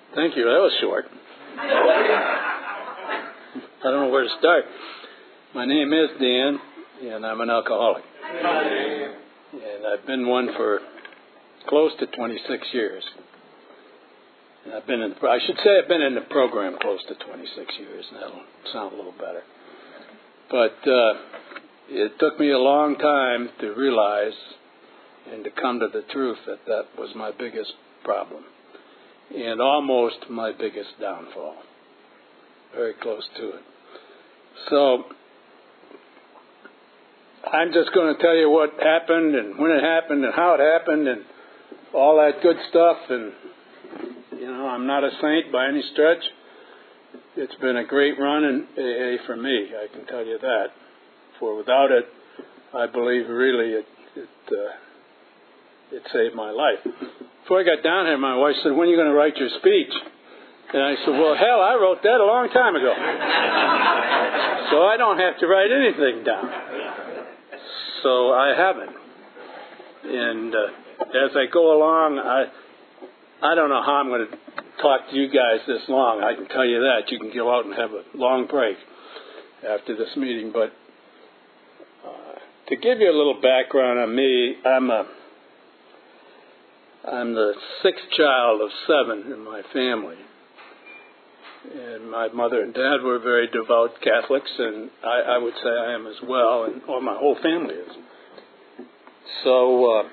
Thank you. That was short. I don't know where to start. My name is Dan, and I'm an alcoholic. And I've been one for close to 26 years. And I should say I've been in the program close to 26 years, and that'll sound a little better. But it took me a long time to realize and to come to the truth that that was my biggest problem and almost my biggest downfall. Very close to it. So I'm just going to tell you what happened and when it happened and how it happened and all that good stuff. And, I'm not a saint by any stretch. It's been a great run in AA for me, I can tell you that. For without it, I believe really it saved my life. Before I got down here, my wife said, "When are you going to write your speech?" And I said, "Well, hell, I wrote that a long time ago." So I don't have to write anything down. So I haven't. And as I go along, I don't know how I'm going to talk to you guys this long. I can tell you that. You can go out and have a long break after this meeting. But to give you a little background on me, I'm the sixth child of 7 in my family. And my mother and dad were very devout Catholics, and I would say I am as well, and my whole family is. So,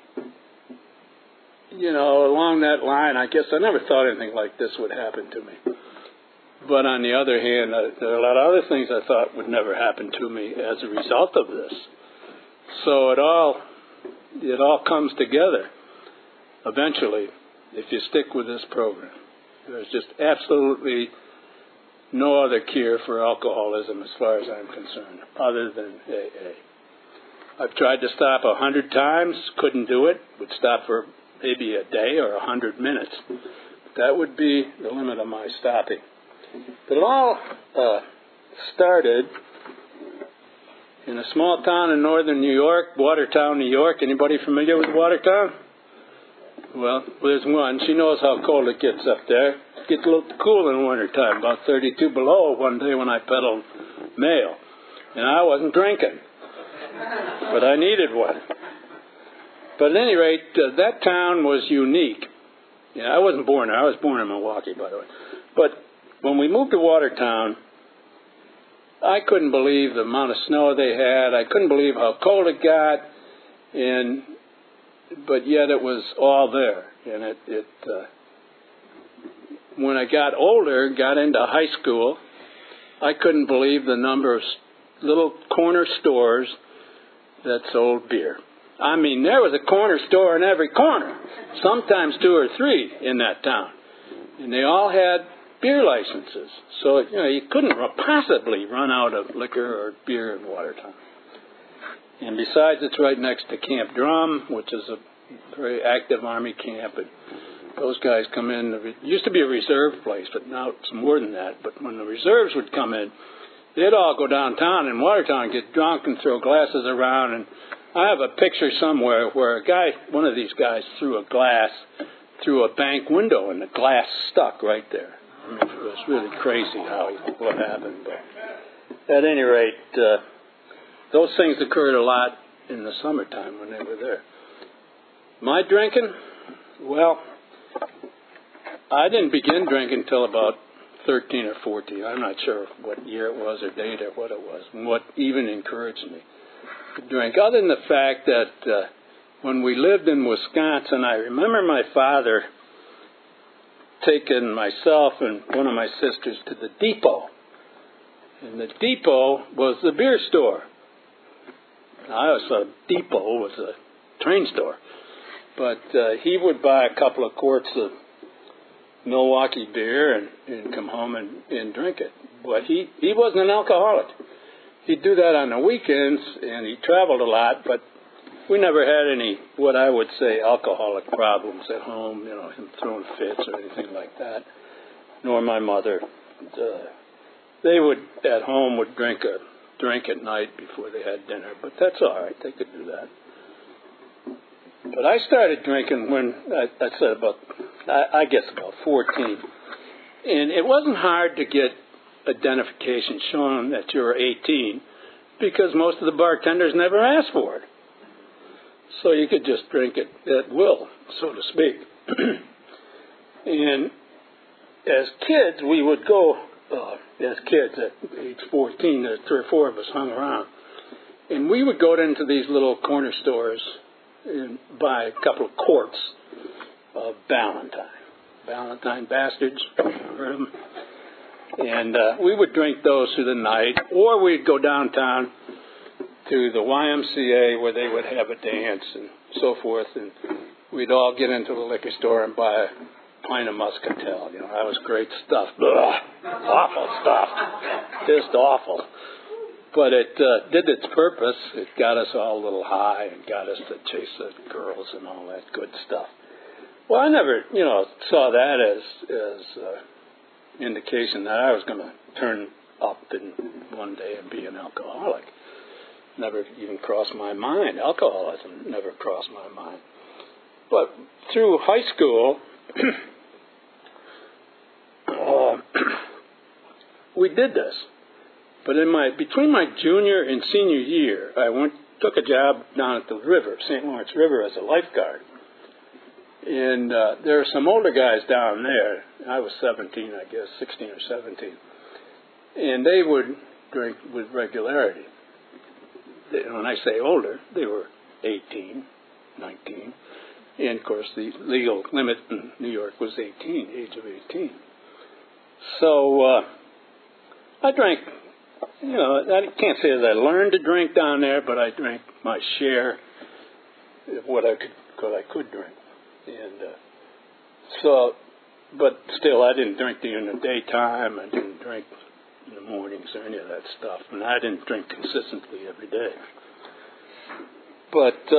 along that line, I guess I never thought anything like this would happen to me. But on the other hand, there are a lot of other things I thought would never happen to me as a result of this. So it all comes together eventually if you stick with this program. There's just absolutely no other cure for alcoholism as far as I'm concerned, other than AA. I've tried to stop 100 times, couldn't do it, would stop for maybe a day or 100 minutes. That would be the limit of my stopping. But it all started in a small town in northern New York, Watertown, New York. Anybody familiar with Watertown? Well, there's one. She knows how cold it gets up there. It gets a little cool in the wintertime, about 32 below one day when I peddled mail. And I wasn't drinking, but I needed one. But at any rate, that town was unique. I wasn't born there. I was born in Milwaukee, by the way. But when we moved to Watertown, I couldn't believe the amount of snow they had. I couldn't believe how cold it got. But yet it was all there. And when I got older, got into high school, I couldn't believe the number of little corner stores that sold beer. I mean, there was a corner store in every corner, sometimes 2 or 3 in that town. And they all had beer licenses. So, you couldn't possibly run out of liquor or beer in Watertown. And besides, it's right next to Camp Drum, which is a very active Army camp. And those guys come in. It used to be a reserve place, but now it's more than that. But when the reserves would come in, they'd all go downtown in Watertown, get drunk and throw glasses around. And I have a picture somewhere where one of these guys threw a glass through a bank window, and the glass stuck right there. I mean, it was really crazy what happened. But at any rate, those things occurred a lot in the summertime when they were there. My drinking, well, I didn't begin drinking until about 13 or 14. I'm not sure what year it was or date or what it was, and what even encouraged me to drink, other than the fact that when we lived in Wisconsin, I remember my father taking myself and one of my sisters to the depot. And the depot was the beer store. I always thought a depot was a train store. But he would buy a couple of quarts of Milwaukee beer and come home and drink it. But he wasn't an alcoholic. He'd do that on the weekends, and he traveled a lot, but we never had any, what I would say, alcoholic problems at home, him throwing fits or anything like that, nor my mother. They at home would drink at night before they had dinner, but that's all right. They could do that. But I started drinking when, I said about I guess about 14. And it wasn't hard to get identification showing that you were 18 because most of the bartenders never asked for it. So you could just drink it at will, so to speak. And as kids, we would go, as kids at age 14, there were 3 or 4 of us hung around. And we would go into these little corner stores and buy a couple of quarts of Ballantine Bastards, heard of them? And we would drink those through the night, or we'd go downtown to the YMCA where they would have a dance and so forth, and we'd all get into the liquor store and buy a pint of Muscatel. You know, that was great stuff. Ugh, awful stuff. Just awful. But it did its purpose. It got us all a little high and got us to chase the girls and all that good stuff. Well, I never, saw that as indication that I was going to turn up in one day and be an alcoholic. Never even crossed my mind. Alcoholism never crossed my mind. But through high school, we did this. But between my junior and senior year, I took a job down at the river, St. Lawrence River, as a lifeguard. And there were some older guys down there. I was 17, I guess, 16 or 17. And they would drink with regularity. When I say older, they were 18, 19. And, of course, the legal limit in New York was 18, age of 18. So I drank, I can't say that I learned to drink down there, but I drank my share of what I could drink. And but still, I didn't drink during the daytime. I didn't drink in the mornings or any of that stuff. And I didn't drink consistently every day. But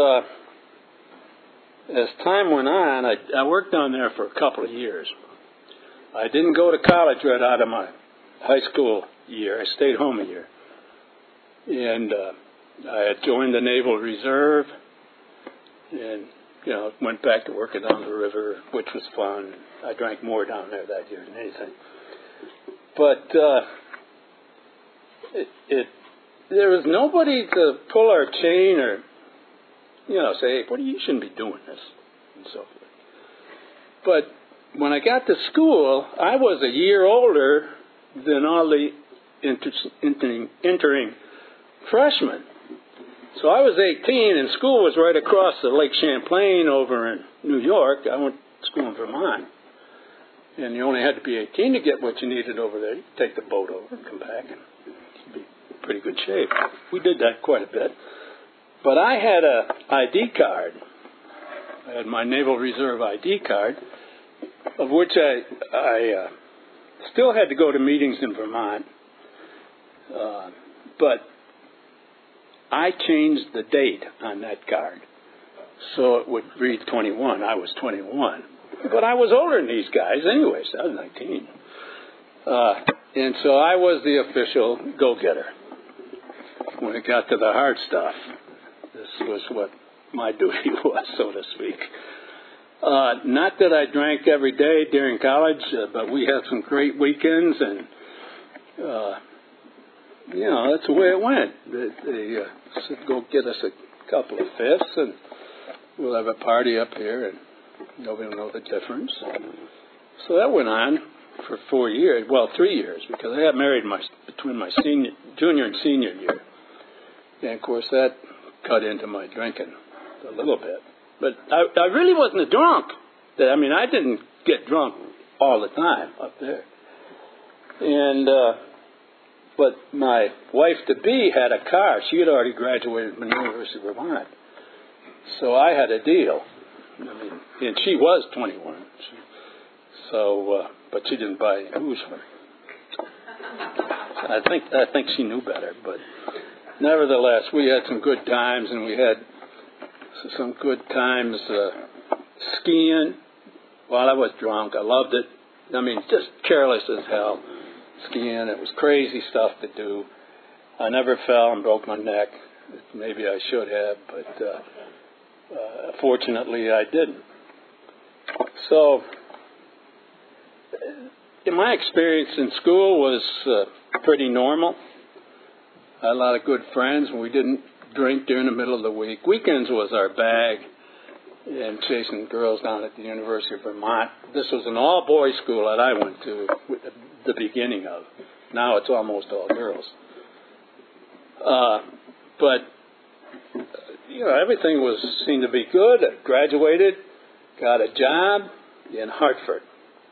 as time went on, I worked down there for a couple of years. I didn't go to college right out of my high school year. I stayed home a year. And I had joined the Naval Reserve and went back to working down the river, which was fun. I drank more down there that year than anything. But there was nobody to pull our chain or, say, hey, you shouldn't be doing this, and so forth. But when I got to school, I was a year older than all the entering freshmen. So I was 18, and school was right across the Lake Champlain over in New York. I went to school in Vermont. And you only had to be 18 to get what you needed over there. You could take the boat over and come back and be in pretty good shape. We did that quite a bit. But I had a ID card. I had my Naval Reserve ID card, of which I still had to go to meetings in Vermont. But I changed the date on that card so it would read 21. I was 21. But I was older than these guys anyways. I was 19. And so I was the official go-getter when it got to the hard stuff. This was what my duty was, so to speak. Not that I drank every day during college, but we had some great weekends, and that's the way it went. They said, go get us a couple of fifths, and we'll have a party up here, and nobody will know the difference. So that went on for 4 years, 3 years, because I got married between my junior and senior year. And, of course, that cut into my drinking a little bit. But I really wasn't a drunk. I didn't get drunk all the time up there. And but my wife-to-be had a car. She had already graduated from the University of Vermont. So I had a deal. And she was 21. But she didn't buy any booze for me. I think she knew better. But nevertheless, we had some good times, and we had some good times skiing while I was drunk. I loved it. Just careless as hell. Skiing, it was crazy stuff to do. I never fell and broke my neck. Maybe I should have, but fortunately I didn't. So in my experience in school was pretty normal. I had a lot of good friends, and we didn't drink during the middle of the week. Weekends was our bag, and chasing girls down at the University of Vermont. This was an all-boys school that I went to at the beginning of. Now it's almost all girls. But everything seemed to be good. I graduated, got a job in Hartford,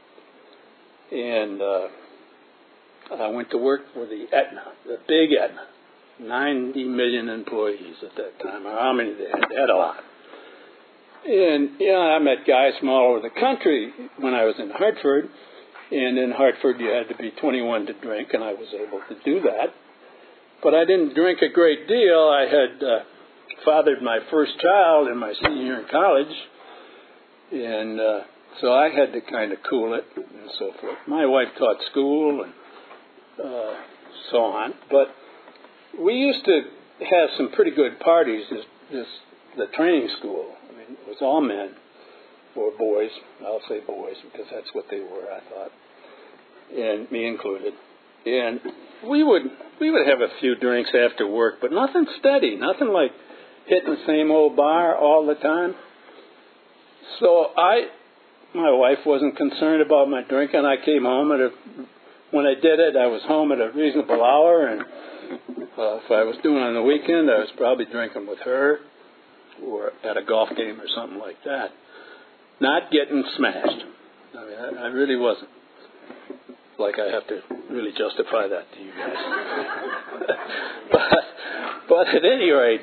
and I went to work for the Aetna, the big Aetna, 90 million employees at that time. Or how many they had? They had a lot. And I met guys from all over the country when I was in Hartford. And in Hartford, you had to be 21 to drink, and I was able to do that. But I didn't drink a great deal. I had fathered my first child in my senior year in college, and so I had to kind of cool it and so forth. My wife taught school and so on, but we used to have some pretty good parties. The training school. I mean, it was all men or boys. I'll say boys because that's what they were, I thought, and me included. And we would have a few drinks after work, but nothing steady, nothing like hitting the same old bar all the time. So my wife wasn't concerned about my drinking. I came home when I did it, I was home at a reasonable hour, and if I was doing it on the weekend, I was probably drinking with her or at a golf game or something like that. Not getting smashed. I mean, I really wasn't. Like I have to really justify that to you guys. but at any rate,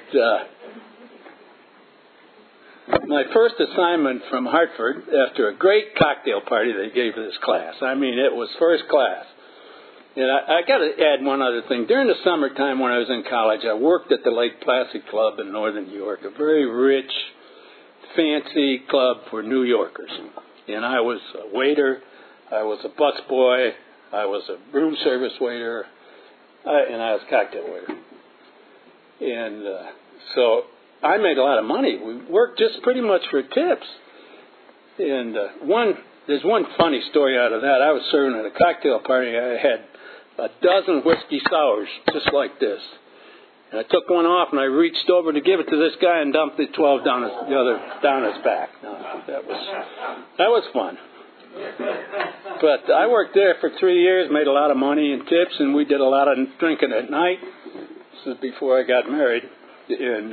my first assignment from Hartford, after a great cocktail party they gave this class, I mean, it was first class. And I got to add one other thing. During the summertime when I was in college, I worked at the Lake Placid Club in northern New York, a very rich, fancy club for New Yorkers. And I was a waiter, I was a busboy, I was a room service waiter, and I was a cocktail waiter. And so I made a lot of money. We worked just pretty much for tips. And there's one funny story out of that. I was serving at a cocktail party. I had a dozen whiskey sours, just like this. And I took one off, and I reached over to give it to this guy and dumped the 12 down his back. No, that was fun. But I worked there for 3 years, made a lot of money in tips, and we did a lot of drinking at night. This was before I got married. And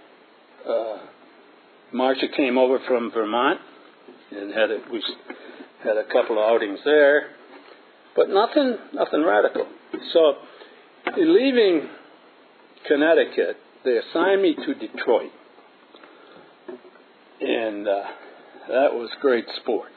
Marcia came over from Vermont, and we had a couple of outings there, but nothing radical. So, in leaving Connecticut, they assigned me to Detroit, and that was great sport.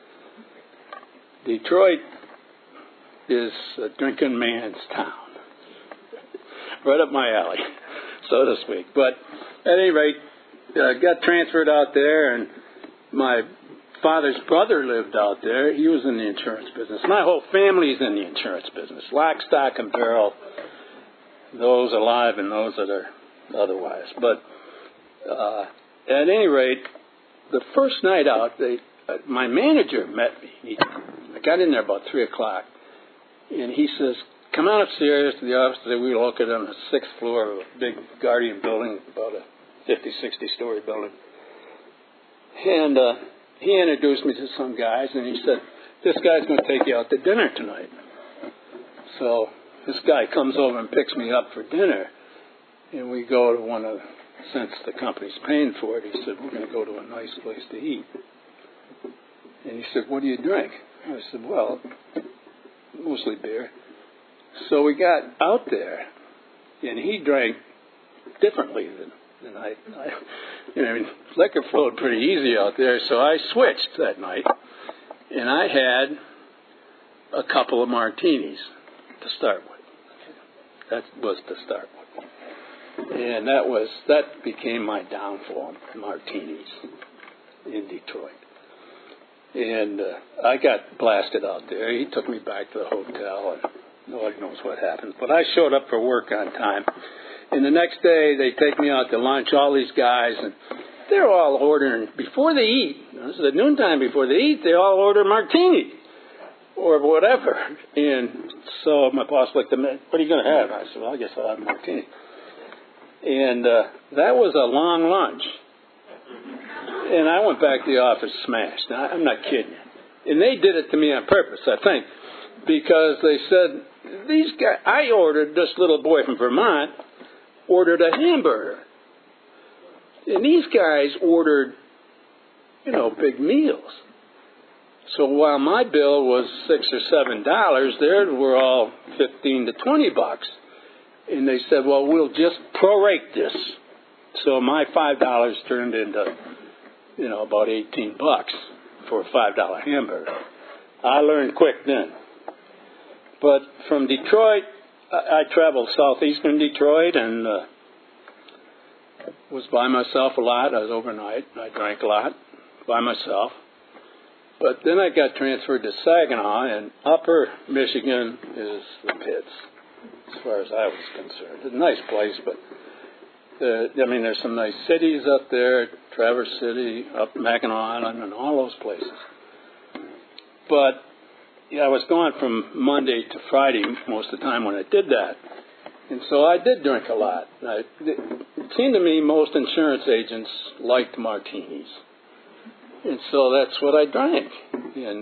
Detroit is a drinking man's town, right up my alley, so to speak. But at any rate, I got transferred out there, and my father's brother lived out there. He was in the insurance business. My whole family's in the insurance business, lock, stock, and barrel, those alive and those that are otherwise. But at any rate, the first night out, my manager met me. I got in there about 3 o'clock, and he says, come on upstairs to the office. We were located on the 6th floor of a big Guardian building, about a 50, 60-story building. And he introduced me to some guys, and he said, this guy's going to take you out to dinner tonight. So this guy comes over and picks me up for dinner, and we go to since the company's paying for it, he said, we're going to go to a nice place to eat. And he said, what do you drink? I said, well, mostly beer. So we got out there, and he drank differently than I liquor flowed pretty easy out there, so I switched that night, and I had a couple of martinis to start with. That was to start with. And that became my downfall, martinis in Detroit. And I got blasted out there. He took me back to the hotel, and nobody knows what happened. But I showed up for work on time. And the next day, they take me out to lunch, all these guys, and they're all ordering, before they eat, this is at noontime before they eat, they all order martini. or whatever. And so my boss looked at me, what are you going to have? I said, well, I guess I'll have a martini. And that was a long lunch. And I went back to the office smashed. Now, I'm not kidding you. And they did it to me on purpose, I think, because they said, these guys, I ordered, this little boy from Vermont ordered a hamburger. And these guys ordered, big meals. So while my bill was $6 or $7, theirs were all $15 to $20. And they said, well, we'll just prorate this. So my $5 turned into, about $18 for a $5 hamburger. I learned quick then. But from Detroit, I traveled southeastern Detroit and was by myself a lot. I was overnight. I drank a lot by myself. But then I got transferred to Saginaw, and Upper Michigan is the pits, as far as I was concerned. It's a nice place, but there's some nice cities up there, Traverse City, up Mackinac Island, and all those places. But I was gone from Monday to Friday most of the time when I did that. And so I did drink a lot. It seemed to me most insurance agents liked martinis. And so that's what I drank. And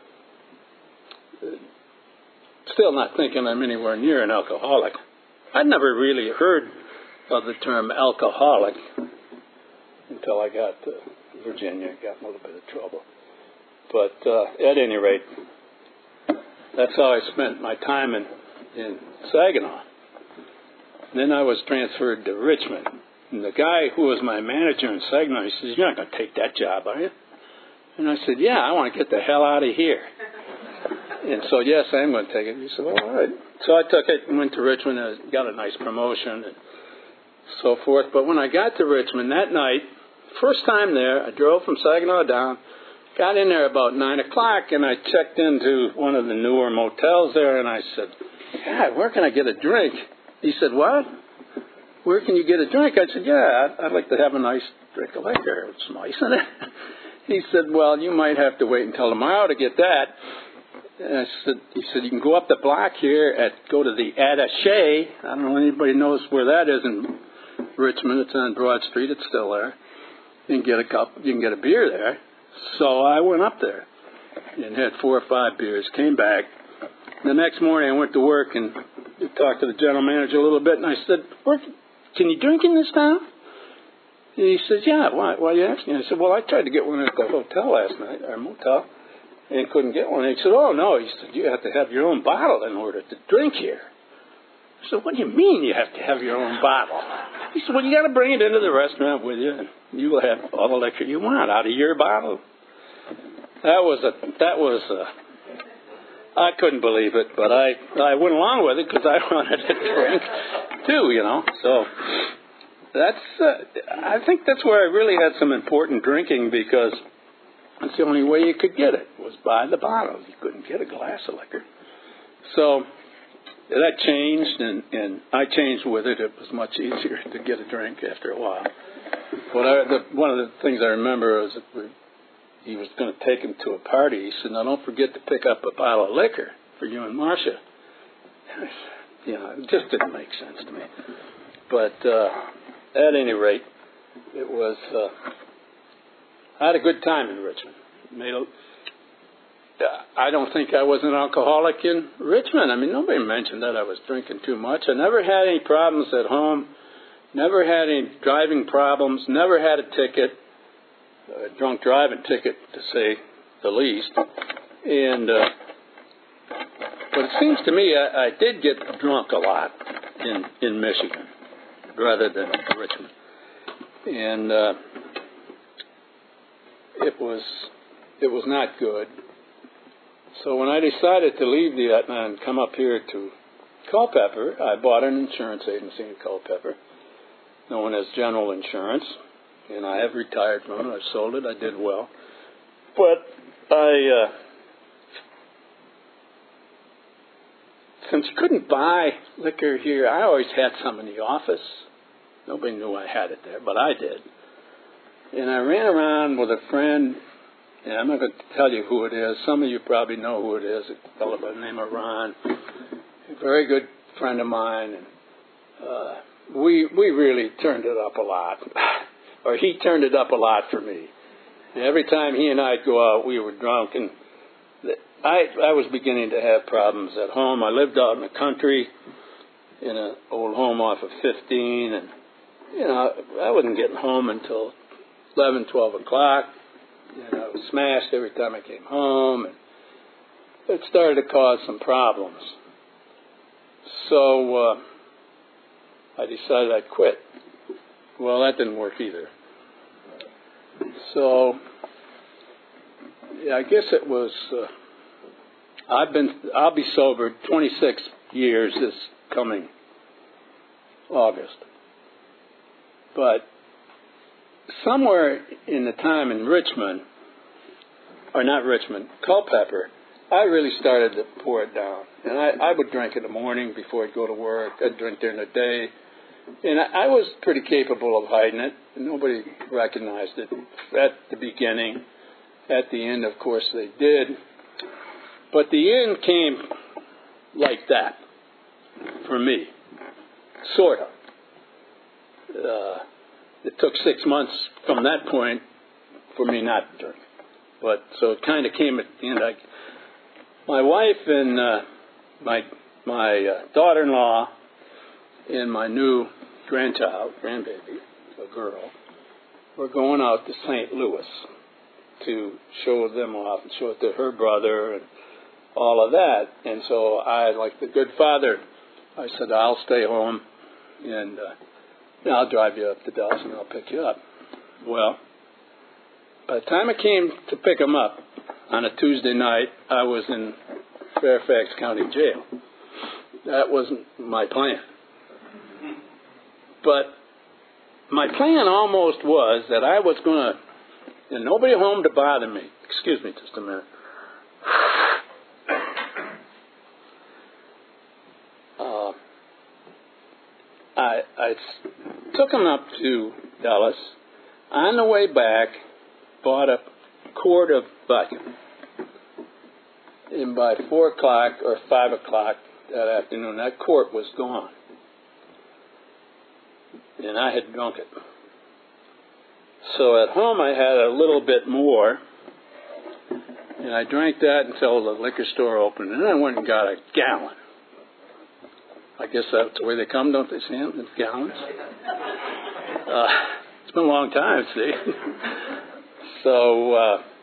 still not thinking I'm anywhere near an alcoholic. I'd never really heard of the term alcoholic until I got to Virginia. Got in a little bit of trouble. But at any rate, that's how I spent my time in Saginaw. Then I was transferred to Richmond. And the guy who was my manager in Saginaw, he says, you're not going to take that job, are you? And I said, yeah, I want to get the hell out of here. And so, yes, I am going to take it. He said, well, all right. So I took it and went to Richmond and got a nice promotion and so forth. But when I got to Richmond that night, first time there, I drove from Saginaw down, got in there about 9 o'clock, and I checked into one of the newer motels there, and I said, God, where can I get a drink? He said, what? Where can you get a drink? I said, yeah, I'd like to have a nice drink of liquor. It's nice, isn't it? He said, well, you might have to wait until tomorrow to get that. And he said, you can go up the block here, go to the Attaché. I don't know if anybody knows where that is in Richmond. It's on Broad Street. It's still there. You can get a beer there. So I went up there and had 4 or 5 beers, came back. The next morning I went to work and talked to the general manager a little bit, and I said, can you drink in this town? And he says, yeah, why are you asking? I said, well, I tried to get one at the hotel last night, or motel, and couldn't get one. And he said, oh, no. He said, you have to have your own bottle in order to drink here. I said, what do you mean you have to have your own bottle? He said, well, you got to bring it into the restaurant with you, and you will have all the liquor you want out of your bottle. I couldn't believe it, but I went along with it because I wanted to drink too, So I think that's where I really had some important drinking, because that's the only way you could get it was by the bottle. You couldn't get a glass of liquor. So that changed, and I changed with it. It was much easier to get a drink after a while. But one of the things I remember was that he was going to take him to a party. He said, now don't forget to pick up a bottle of liquor for you and Marcia. It just didn't make sense to me. But at any rate, it was, I had a good time in Richmond. I don't think I was an alcoholic in Richmond. I mean, nobody mentioned that I was drinking too much. I never had any problems at home, never had any driving problems, never had a ticket. A drunk driving ticket, to say the least. And but it seems to me I did get drunk a lot in Michigan rather than Richmond. And it was not good. So when I decided to leave the Etna and come up here to Culpeper, I bought an insurance agency in Culpeper, known as General Insurance. And I have retired from it. I sold it. I did well. But since you couldn't buy liquor here, I always had some in the office. Nobody knew I had it there, but I did. And I ran around with a friend And I'm not going to tell you who it is. Some of you probably know who it is. A fellow by the name of Ron. A very good friend of mine. And we really turned it up a lot. Or he turned it up a lot for me. And every time he and I'd go out, we were drunk. And I was beginning to have problems at home. I lived out in the country in an old home off of 15. And, I wasn't getting home until 11, 12 o'clock. And I was smashed every time I came home. And it started to cause some problems. So I decided I'd quit. Well, that didn't work either. So I guess it was. I'll be sober 26 years this coming August. But somewhere in the time in Richmond, or not Richmond, Culpeper, I really started to pour it down. And I would drink in the morning before I'd go to work. I'd drink during the day. And I was pretty capable of hiding it. Nobody recognized it at the beginning. At the end, of course, they did. But the end came like that for me, sort of. It took 6 months from that point for me not to drink. But so it kind of came at the end. My wife and my daughter-in-law and my new grandbaby, a girl, were going out to St. Louis to show them off and show it to her brother and all of that. And so I, like the good father, I said, I'll stay home and I'll drive you up to Dallas and I'll pick you up. Well, by the time I came to pick them up on a Tuesday night, I was in Fairfax County Jail. That wasn't my plan. But my plan almost was that I was going to, and nobody home to bother me. Excuse me just a minute. I took them up to Dallas. On the way back, bought a quart of vodka. And by 4 o'clock or 5 o'clock that afternoon, that quart was gone. And I had drunk it. So at home I had a little bit more. And I drank that until the liquor store opened. And then I went and got a gallon. I guess that's the way they come, don't they, Sam? In gallons? It's been a long time, see? So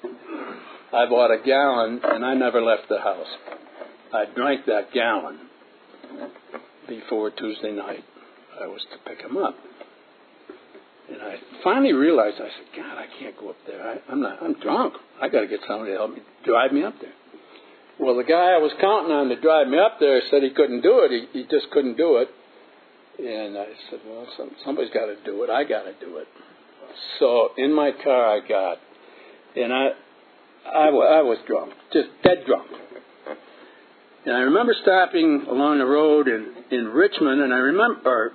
I bought a gallon, and I never left the house. I drank that gallon before Tuesday night. I was to pick him up. And I finally realized, I said, God, I can't go up there. I'm drunk. I got to get somebody to help me drive me up there. Well, the guy I was counting on to drive me up there said he couldn't do it. He just couldn't do it. And I said, well, somebody's got to do it. I got to do it. So in my car I got, and I was drunk, just dead drunk. And I remember stopping along the road in Richmond, and I remember,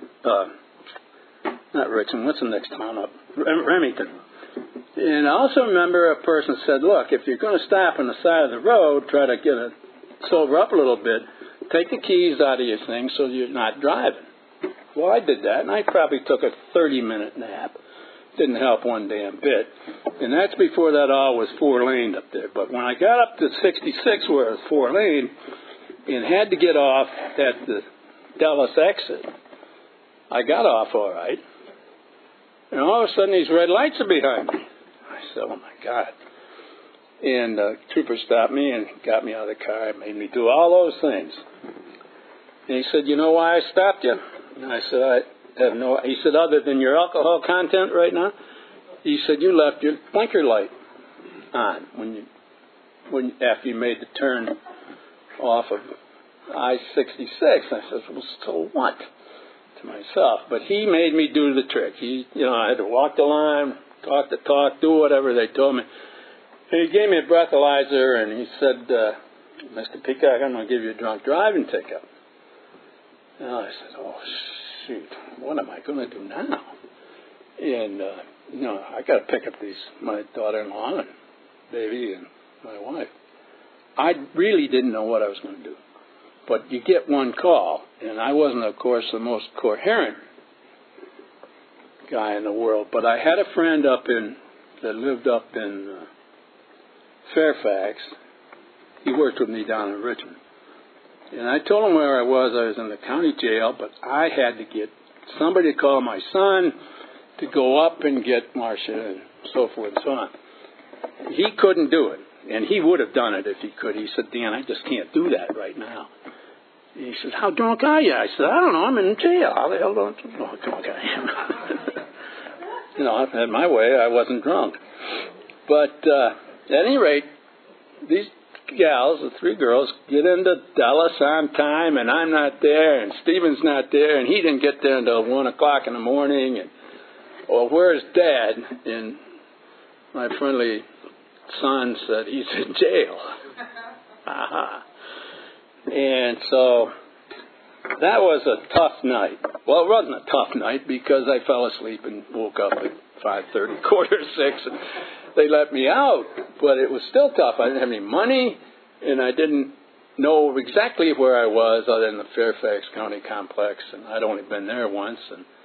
not Richmond, what's the next town up? Remington. And I also remember a person said, look, if you're going to stop on the side of the road, try to get it sober up a little bit, take the keys out of your thing so you're not driving. Well, I did that, and I probably took a 30-minute nap. Didn't help one damn bit. And that's before that all was 4-lane up there. But when I got up to 66 where it was 4-lane and had to get off at the Dallas exit, I got off all right. And all of a sudden these red lights are behind me. I said, oh, my God. And the trooper stopped me and got me out of the car and made me do all those things. And he said, you know why I stopped you? And I said, I have no... He said, other than your alcohol content right now? He said, you left your blinker light on after you made the turn off of I-66. I said, well, so what? To myself. But he made me do the trick. I had to walk the line, talk the talk, do whatever they told me. And he gave me a breathalyzer, and he said, Mr. Peacock, I'm going to give you a drunk driving ticket. And I said, oh, shoot, what am I going to do now? And, I got to pick up my daughter-in-law and baby and my wife. I really didn't know what I was going to do. But you get one call, and I wasn't, of course, the most coherent guy in the world, but I had a friend that lived up in Fairfax. He worked with me down in Richmond. And I told him where I was. I was in the county jail, but I had to get somebody to call my son to go up and get Marcia and so forth and so on. He couldn't do it, and he would have done it if he could. He said, Dan, I just can't do that right now. And he said, how drunk are you? I said, I don't know, I'm in jail. How the hell don't you know how drunk I am? You know, if I had my way, I wasn't drunk. But at any rate, these gals, the three girls, get into Dallas on time, and I'm not there, and Stephen's not there, and he didn't get there until 1 o'clock in the morning. And, well, where's Dad? And my friendly son said, he's in jail. Aha. And so that was a tough night. Well, it wasn't a tough night because I fell asleep and woke up at 5:30, 5:45, and they let me out. But it was still tough. I didn't have any money, and I didn't know exactly where I was other than the Fairfax County Complex, and I'd only been there once.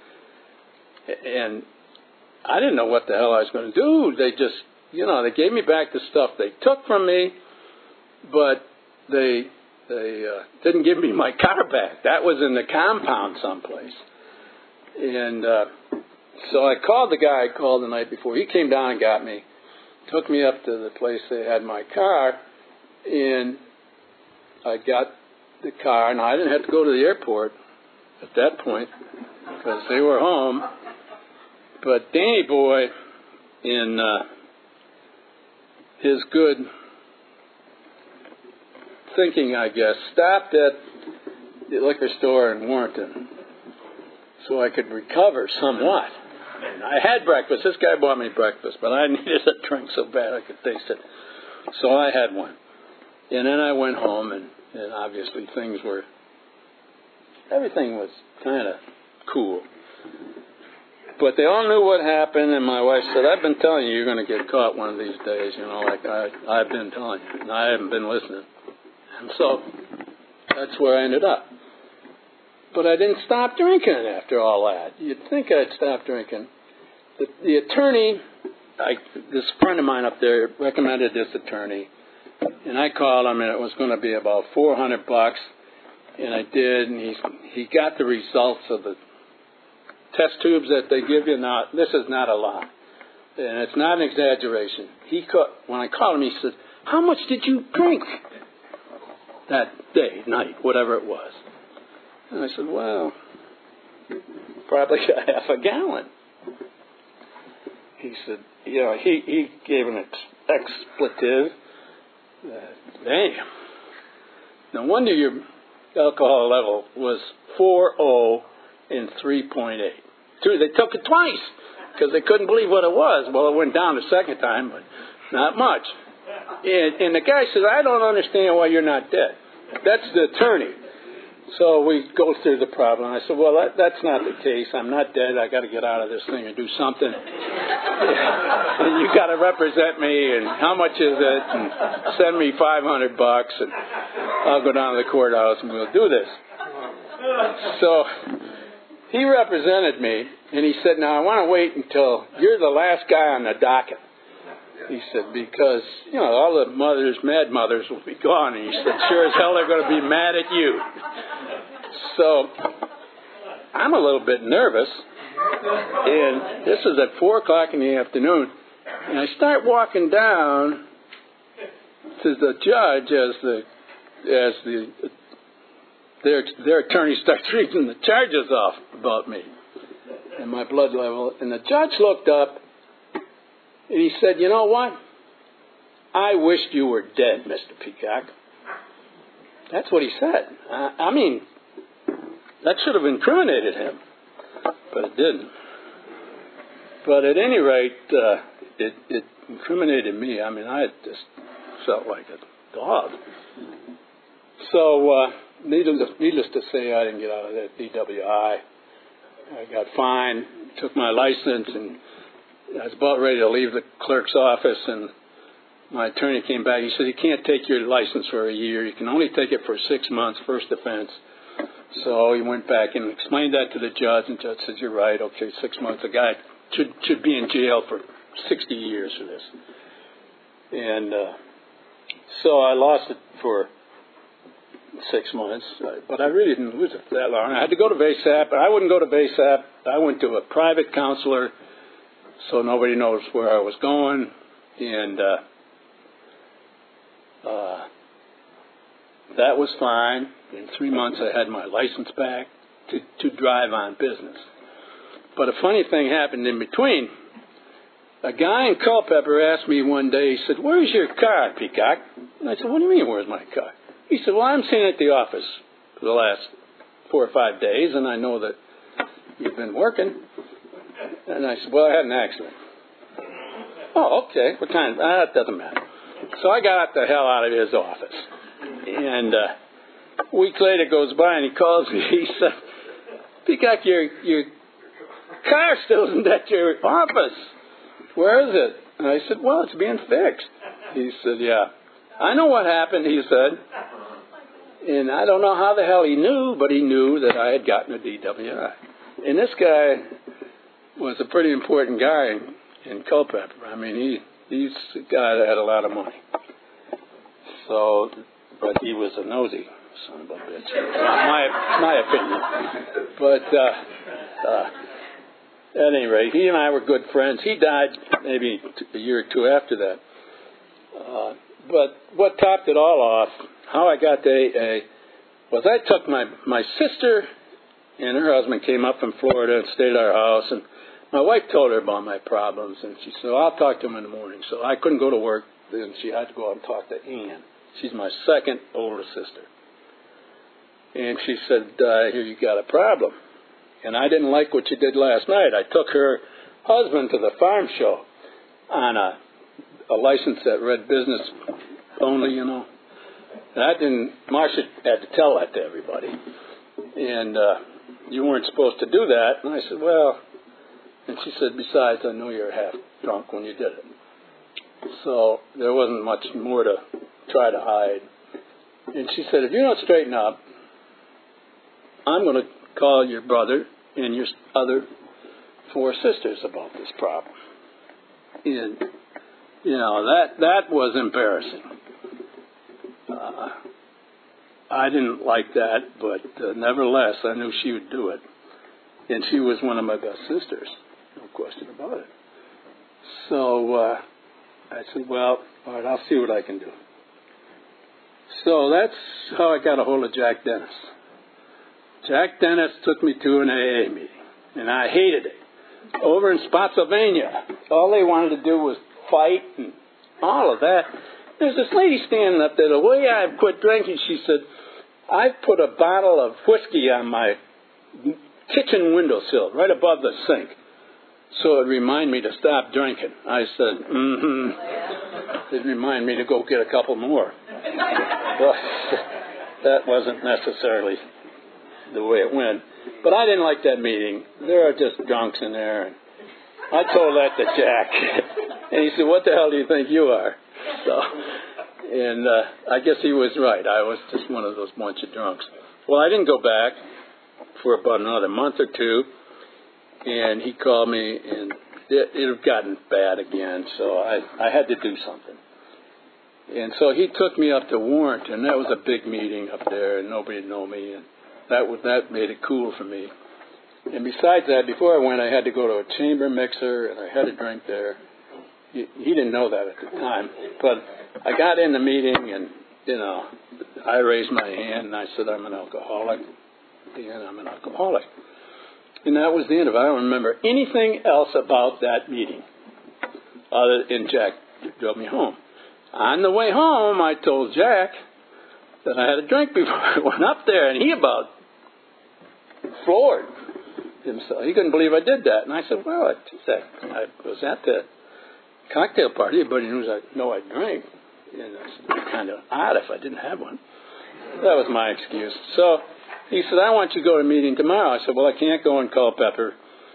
And I didn't know what the hell I was going to do. They just, they gave me back the stuff they took from me, but they didn't give me my car back. That was in the compound someplace. And so I called the guy I called the night before. He came down and got me, took me up to the place they had my car, and I got the car. Now, I didn't have to go to the airport at that point because they were home. But Danny Boy, in his good thinking, I guess, stopped at the liquor store in Warrenton so I could recover somewhat. And I had breakfast. This guy bought me breakfast, but I needed a drink so bad I could taste it. So I had one. And then I went home, and obviously everything was kind of cool. But they all knew what happened, and my wife said, I've been telling you you're going to get caught one of these days, like I've been telling you, and I haven't been listening. And so that's where I ended up. But I didn't stop drinking after all that. You'd think I'd stop drinking. The attorney, this friend of mine up there recommended this attorney, and I called him, and it was going to be about $400, and I did, and he got the results of the test tubes that they give you. Now, this is not a lie, and it's not an exaggeration. When I called him, he said, how much did you drink that day, night, whatever it was? And I said, well, probably a half a gallon. He said, he gave an expletive. Damn. No wonder your alcohol level was 4.0 and 3.8. They took it twice because they couldn't believe what it was. Well, it went down the second time, but not much. And the guy says, I don't understand why you're not dead. That's the attorney. So we go through the problem. I said, well, that's not the case. I'm not dead. I got to get out of this thing and do something. And you got to represent me, and how much is it? And send me $500, and I'll go down to the courthouse and we'll do this. So he represented me, and he said, now I want to wait until you're the last guy on the docket. He said, because, all the mad mothers will be gone. And he said, sure as hell they're going to be mad at you. So I'm a little bit nervous. And this is at 4 o'clock in the afternoon. And I start walking down to the judge as their attorney starts reading the charges off about me and my blood level. And the judge looked up. And he said, you know what? I wished you were dead, Mr. Peacock. That's what he said. I mean, that should have incriminated him, but it didn't. But at any rate, it incriminated me. I mean, I just felt like a dog. So, needless to say, I didn't get out of that DWI. I got fined, took my license, and I was about ready to leave the clerk's office, and my attorney came back. He said, you can't take your license for a year. You can only take it for 6 months, first offense. So he went back and explained that to the judge, and the judge said, you're right, okay, 6 months. A guy should be in jail for 60 years for this. And so I lost it for 6 months, but I really didn't lose it for that long. I had to go to VASAP, but I wouldn't go to VASAP. I went to a private counselor, so nobody knows where I was going. And that was fine. In 3 months, I had my license back to drive on business. But a funny thing happened in between. A guy in Culpeper asked me one day, he said, where's your car, Peacock? And I said, what do you mean, where's my car? He said, well, I'm sitting at the office for the last 4 or 5 days, and I know that you've been working. And I said, well, I had an accident. Oh, okay. What kind? That doesn't matter. So I got the hell out of his office. And a week later goes by, and he calls me. He said, Peacock, your car still isn't at your office. Where is it? And I said, well, it's being fixed. He said, yeah. I know what happened, he said. And I don't know how the hell he knew, but he knew that I had gotten a DWI. And this guy was a pretty important guy in Culpeper. I mean, he's a guy that had a lot of money. So, but he was a nosy son of a bitch. My opinion. But at any rate, he and I were good friends. He died maybe a year or two after that. But what topped it all off, how I got to AA, was I took my sister and her husband came up from Florida and stayed at our house. And my wife told her about my problems. And she said, well, I'll talk to him in the morning. So I couldn't go to work. Then she had to go out and talk to Ann. She's my second older sister. And she said, I hear you got a problem. And I didn't like what you did last night. I took her husband to the farm show on a license that read business only, you know. And Marcia had to tell that to everybody. And you weren't supposed to do that. And I said, well, and she said, besides, I know you're half drunk when you did it. So there wasn't much more to try to hide. And she said, if you don't straighten up, I'm going to call your brother and your other 4 sisters about this problem. And, you know, that was embarrassing. I didn't like that, but nevertheless, I knew she would do it. And she was one of my best sisters, no question about it. So I said, well, all right, I'll see what I can do. So that's how I got a hold of Jack Dennis. Jack Dennis took me to an AA meeting, and I hated it. Over in Spotsylvania, all they wanted to do was fight and all of that. There's this lady standing up there. The way I quit drinking, she said, I put a bottle of whiskey on my kitchen windowsill, right above the sink, so it'd remind me to stop drinking. I said, It'd remind me to go get a couple more. Well, that wasn't necessarily the way it went. But I didn't like that meeting. There are just drunks in there. And I told that to Jack. And he said, what the hell do you think you are? So, and I guess he was right. I was just one of those bunch of drunks. Well, I didn't go back for about another month or two. And he called me, and it had gotten bad again. So I had to do something. And so he took me up to Warrenton. That was a big meeting up there, and nobody would know me. And that made it cool for me. And besides that, before I went, I had to go to a chamber mixer, and I had a drink there. He didn't know that at the time. But I got in the meeting, and, you know, I raised my hand, and I said, I'm an alcoholic. And I'm an alcoholic. And that was the end of it. I don't remember anything else about that meeting other than Jack drove me home. On the way home, I told Jack that I had a drink before I went up there, and he about floored himself. He couldn't believe I did that. And I said, well, I was at the cocktail party. Everybody knew I drank. And I said, it'd be kind of odd if I didn't have one. That was my excuse. So he said, I want you to go to a meeting tomorrow. I said, well, I can't go in Culpeper.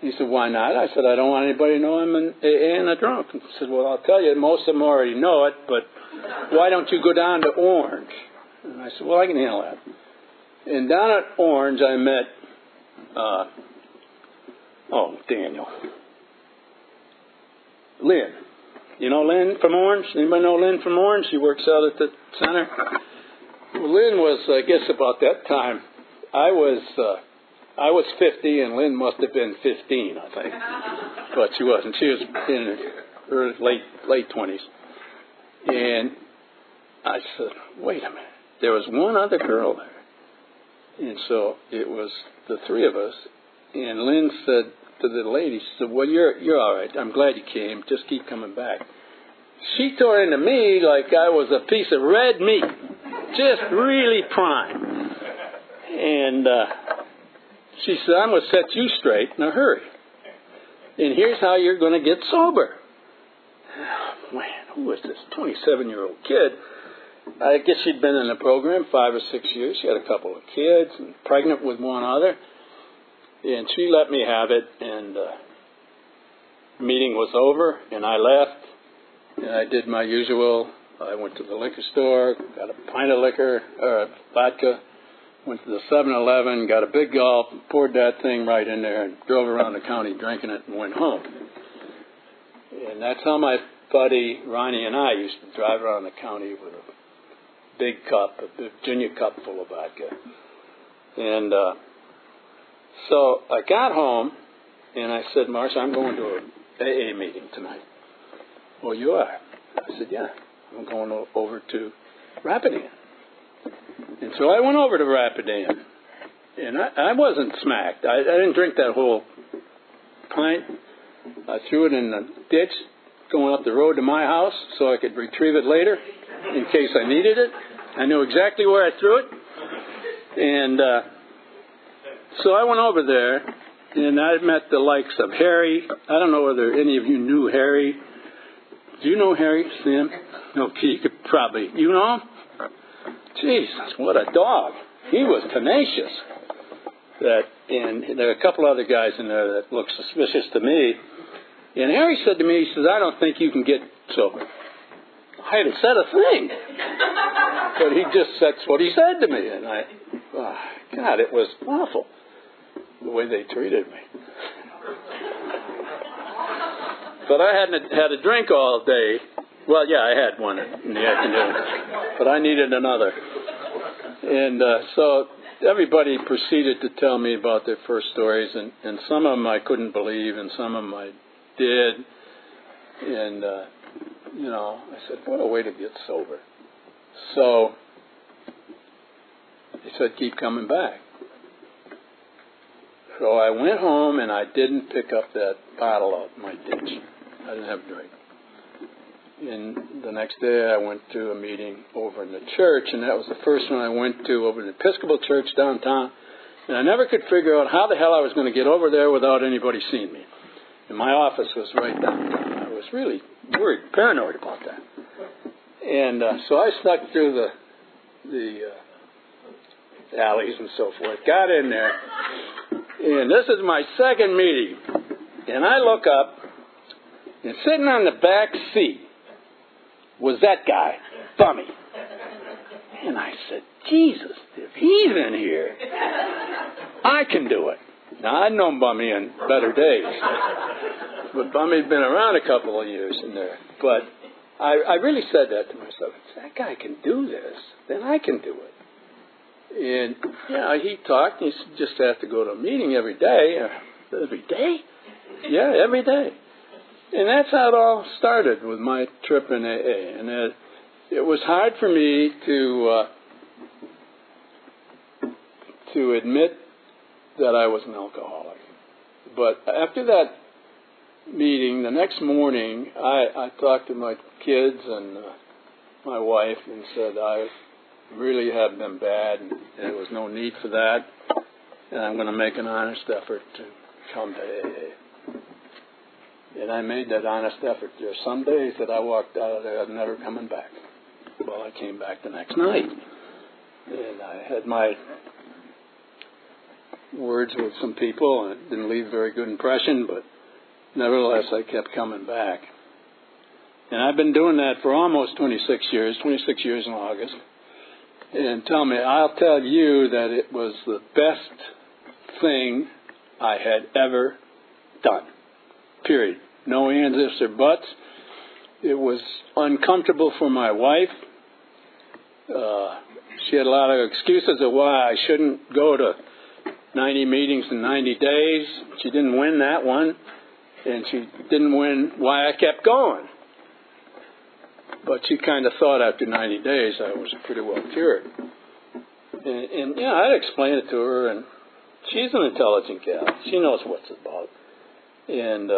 He said, why not? I said, I don't want anybody to know I'm an AA and a drunk. He said, well, I'll tell you, most of them already know it, but why don't you go down to Orange? And I said, well, I can handle that. And down at Orange, I met, Daniel. Lynn. You know Lynn from Orange? Anybody know Lynn from Orange? She works out at the center. Well, Lynn was, I guess, about that time. I was 50, and Lynn must have been 15, I think. But she wasn't. She was in her late 20s. And I said, wait a minute. There was one other girl there. And so it was the three of us. And Lynn said to the lady, she said, well, you're all right. I'm glad you came. Just keep coming back. She tore into me like I was a piece of red meat. Just really prime. And she said, I'm going to set you straight in a hurry. And here's how you're going to get sober. Oh, man, who was this 27-year-old kid? I guess she'd been in the program 5 or 6 years. She had a couple of kids and pregnant with one other. And she let me have it. And the meeting was over, and I left. And I did my usual. I went to the liquor store, got a pint of liquor, or vodka. Went to the 7-Eleven, got a big gulp, poured that thing right in there, and drove around the county drinking it and went home. And that's how my buddy Ronnie and I used to drive around the county with a big cup, a Virginia cup full of vodka. And so I got home, and I said, Marcia, I'm going to an AA meeting tonight. Well, you are? I said, yeah, I'm going over to Rapidan. And so I went over to Rapidan, and I wasn't smacked. I didn't drink that whole pint. I threw it in the ditch going up the road to my house so I could retrieve it later in case I needed it. I knew exactly where I threw it. And so I went over there, and I met the likes of Harry. I don't know whether any of you knew Harry. Do you know Harry, Sam? Okay, you could probably. You know him? Jesus, what a dog. He was tenacious. And there are a couple other guys in there that look suspicious to me. And Harry said to me, he says, I don't think you can get sober. I hadn't said a thing. But that's what he said to me. And God, it was awful, the way they treated me. But I hadn't had a drink all day. Well, yeah, I had one in the afternoon, but I needed another. And so everybody proceeded to tell me about their first stories, and some of them I couldn't believe, and some of them I did. And, I said, what a way to get sober. So he said, keep coming back. So I went home, and I didn't pick up that bottle out of my ditch. I didn't have a drink. And the next day I went to a meeting over in the church, and that was the first one I went to over in the Episcopal Church downtown. And I never could figure out how the hell I was going to get over there without anybody seeing me. And my office was right downtown. I was really worried, paranoid about that. And so I snuck through the alleys and so forth, got in there, and this is my second meeting. And I look up, and sitting on the back seat was that guy, Bummy. And I said, Jesus, if he's in here, I can do it. Now, I'd known Bummy in better days, but Bummy'd been around a couple of years in there. But I really said that to myself. If that guy can do this, then I can do it. And, he talked, and he just had to go to a meeting every day. Every day? Yeah, every day. And that's how it all started with my trip in AA. And it was hard for me to admit that I was an alcoholic. But after that meeting, the next morning, I talked to my kids and my wife and said, I really have been bad, and there was no need for that, and I'm going to make an honest effort to come to AA. And I made that honest effort. There are some days that I walked out of there, I'm never coming back. Well, I came back the next night. And I had my words with some people, and it didn't leave a very good impression, but nevertheless, I kept coming back. And I've been doing that for almost 26 years in August. And I'll tell you that it was the best thing I had ever done. Period. No ands, ifs, or buts. It was uncomfortable for my wife. She had a lot of excuses of why I shouldn't go to 90 meetings in 90 days. She didn't win that one. And she didn't win why I kept going. But she kind of thought after 90 days I was pretty well cured. And I'd explain it to her, and she's an intelligent gal. She knows what it's about. And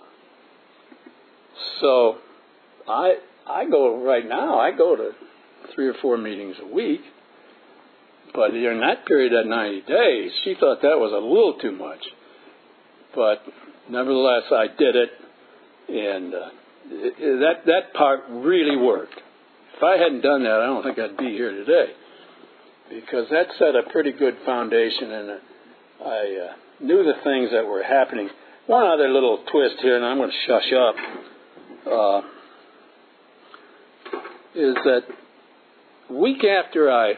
so I go to 3 or 4 meetings a week. But during that period of 90 days, she thought that was a little too much. But nevertheless, I did it, and that part really worked. If I hadn't done that, I don't think I'd be here today, because that set a pretty good foundation, and I knew the things that were happening. One other little twist here, and I'm going to shush up, is that a week after I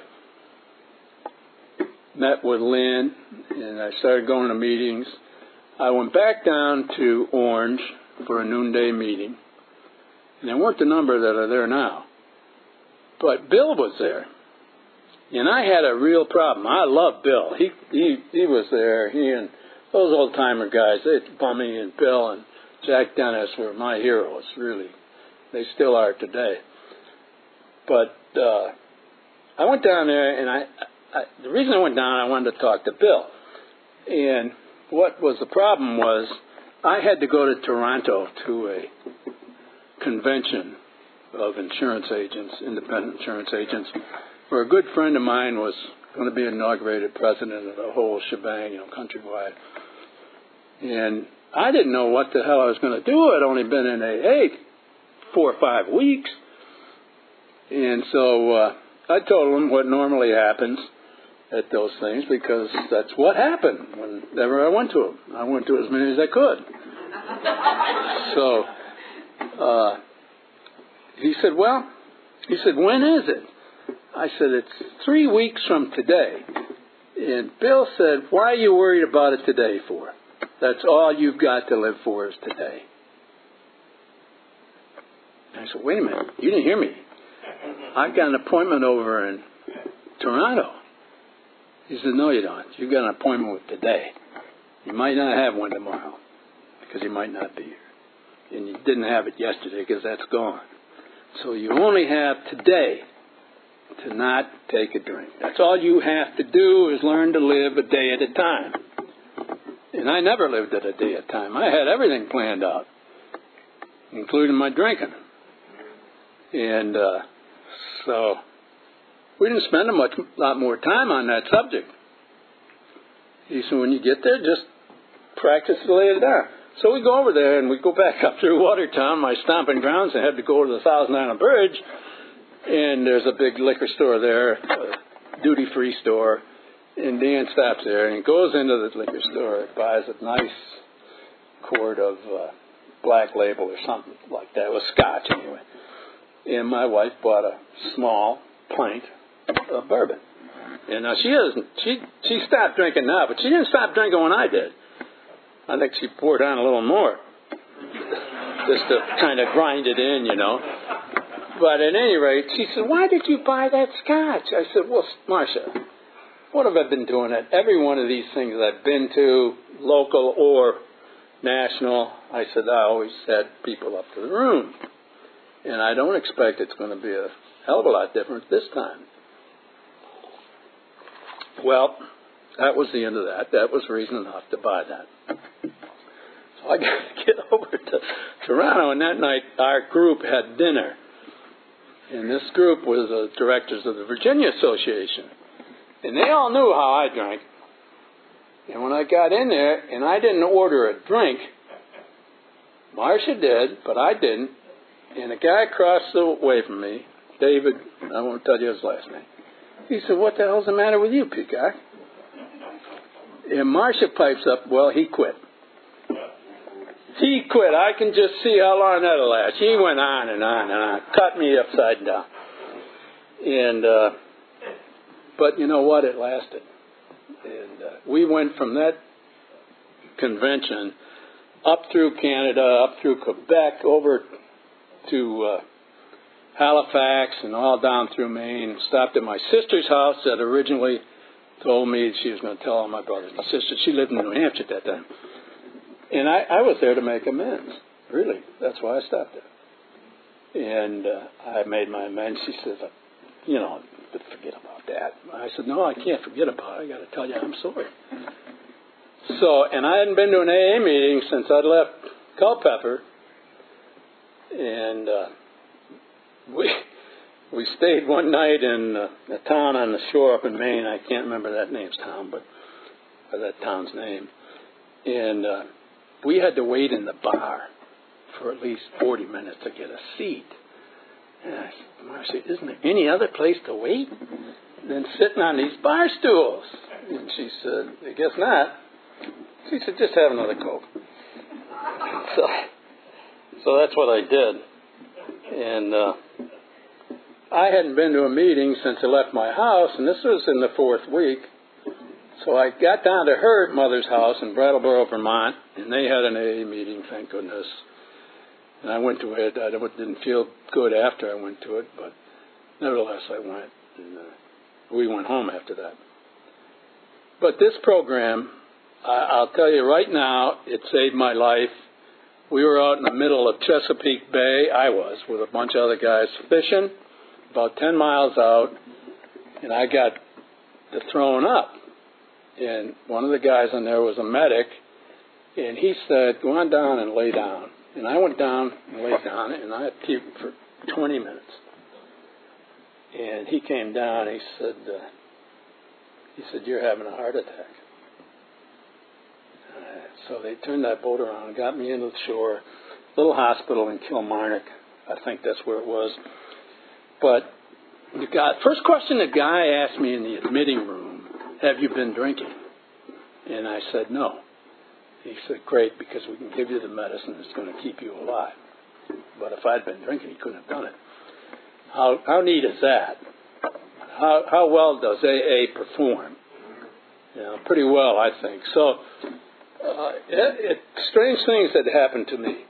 met with Lynn and I started going to meetings, I went back down to Orange for a noonday meeting. And there weren't the number that are there now. But Bill was there. And I had a real problem. I love Bill. He was there. He and those old-timer guys, Bummy and Bill and Jack Dennis were my heroes, really. They still are today. But I went down there, and the reason I went down, I wanted to talk to Bill. And what was the problem was I had to go to Toronto to a convention of insurance agents, independent insurance agents, where a good friend of mine was going to be inaugurated president of the whole shebang, countrywide. And I didn't know what the hell I was going to do. I'd only been in AA 4 or 5 weeks. And so I told him what normally happens at those things, because that's what happened whenever I went to them. I went to as many as I could. So he said, when is it? I said, it's 3 weeks from today. And Bill said, why are you worried about it today for? That's all you've got to live for is today. And I said, wait a minute, you didn't hear me. I've got an appointment over in Toronto. He said, no, you don't. You've got an appointment with today. You might not have one tomorrow, because you might not be here. And you didn't have it yesterday, because that's gone. So you only have today to not take a drink. That's all you have to do, is learn to live a day at a time. And I never lived at a day at a time. I had everything planned out, including my drinking. And so we didn't spend a lot more time on that subject. He said, when you get there, just practice to lay it down. So we go over there, and we go back up through Watertown, my stomping grounds, and had to go to the Thousand Island Bridge. And there's a big liquor store there, a duty-free store. And Dan stops there, and he goes into the liquor store, buys a nice quart of Black Label or something like that. It was scotch, anyway. And my wife bought a small pint of bourbon. And now she stopped drinking now, but she didn't stop drinking when I did. I think she poured on a little more, just to kind of grind it in, But at any rate, she said, why did you buy that scotch? I said, well, Marcia, what have I been doing at every one of these things I've been to, local or national? I said, I always had people up to the room. And I don't expect it's going to be a hell of a lot different this time. Well, that was the end of that. That was reason enough to buy that. So I got to get over to Toronto, and that night our group had dinner. And this group was the directors of the Virginia Association. And they all knew how I drank. And when I got in there, and I didn't order a drink, Marcia did, but I didn't. And a guy across the way from me, David, I won't tell you his last name, he said, what the hell's the matter with you, Peacock? And Marcia pipes up, well, he quit. He quit. I can just see how long that'll last. He went on and on and on, cut me upside down. And but you know what? It lasted. And we went from that convention up through Canada, up through Quebec, over to Halifax, and all down through Maine. Stopped at my sister's house that originally told me she was going to tell all my brothers and sisters. She lived in New Hampshire at that time. And I was there to make amends. Really. That's why I stopped there. And I made my amends. She says, you know, forget about that. I said, no, I can't forget about it. I got to tell you I'm sorry. So, and I hadn't been to an AA meeting since I'd left Culpeper. And we stayed one night in a town on the shore up in Maine. I can't remember that name's town, but that town's name. And we had to wait in the bar for at least 40 minutes to get a seat. And I said, Marcia, isn't there any other place to wait than sitting on these bar stools? And she said, I guess not. She said, just have another Coke. So that's what I did. And I hadn't been to a meeting since I left my house, and this was in the 4th week. So I got down to her mother's house in Brattleboro, Vermont, and they had an AA meeting, thank goodness. And I went to it. I didn't feel good after I went to it, but nevertheless I went. And we went home after that. But this program, I'll tell you right now, it saved my life. We were out in the middle of Chesapeake Bay. I was, with a bunch of other guys fishing, about 10 miles out, and I got thrown up. And one of the guys on there was a medic, and he said, go on down and lay down. And I went down and laid down, and I puked for 20 minutes. And he came down, and he said, you're having a heart attack. So they turned that boat around and got me into the shore, little hospital in Kilmarnock. I think that's where it was. But first question the guy asked me in the admitting room, have you been drinking? And I said, no. He said, great, because we can give you the medicine that's going to keep you alive. But if I'd been drinking, he couldn't have done it. How neat is that? How well does AA perform? You know, pretty well, I think. So, strange things had happened to me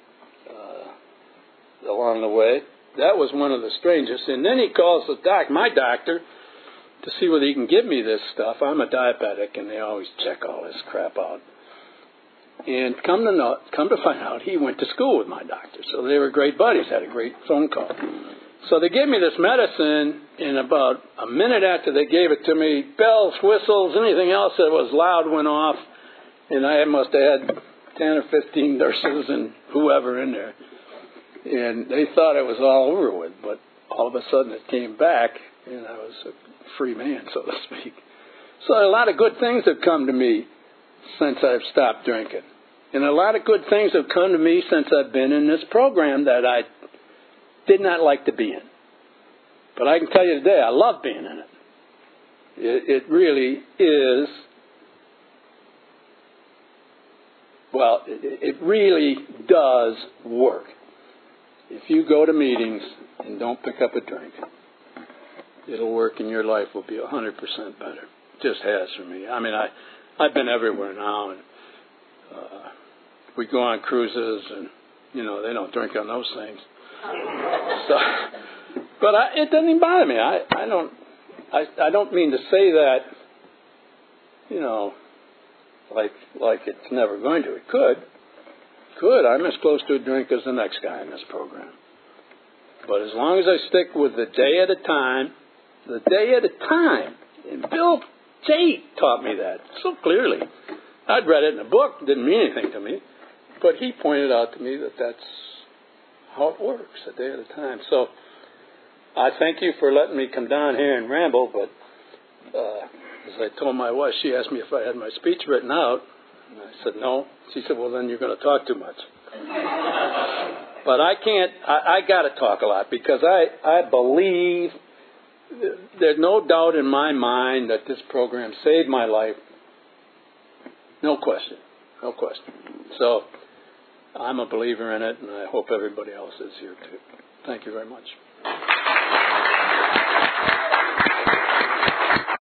along the way. That was one of the strangest. And then he calls my doctor, to see whether he can give me this stuff. I'm a diabetic, and they always check all this crap out. And come to find out, he went to school with my doctor. So they were great buddies, had a great phone call. So they gave me this medicine, and about a minute after they gave it to me, bells, whistles, anything else that was loud went off. And I must have had 10 or 15 nurses and whoever in there. And they thought it was all over with, but all of a sudden it came back, and I was a free man, so to speak. So a lot of good things have come to me since I've stopped drinking. And a lot of good things have come to me since I've been in this program that I did not like to be in. But I can tell you today, I love being in it. It really is, well, it really does work. If you go to meetings and don't pick up a drink, it'll work and your life will be 100% better. It just has for me. I mean, I've been everywhere now, and we go on cruises, and, you know, they don't drink on those things. So, but it doesn't even bother me. I don't mean to say that, you know, like it's never going to. It could. I'm as close to a drink as the next guy in this program. But as long as I stick with the day at a time, and Bill Tate taught me that so clearly. I'd read it in a book, it didn't mean anything to me, but he pointed out to me that that's how it works, a day at a time. So I thank you for letting me come down here and ramble, but as I told my wife, she asked me if I had my speech written out, and I said no. She said, well, then you're going to talk too much. But I can't, I got to talk a lot, because I believe, there's no doubt in my mind that this program saved my life No question. No question. So I'm a believer in it, and I hope everybody else is here too. Thank you very much.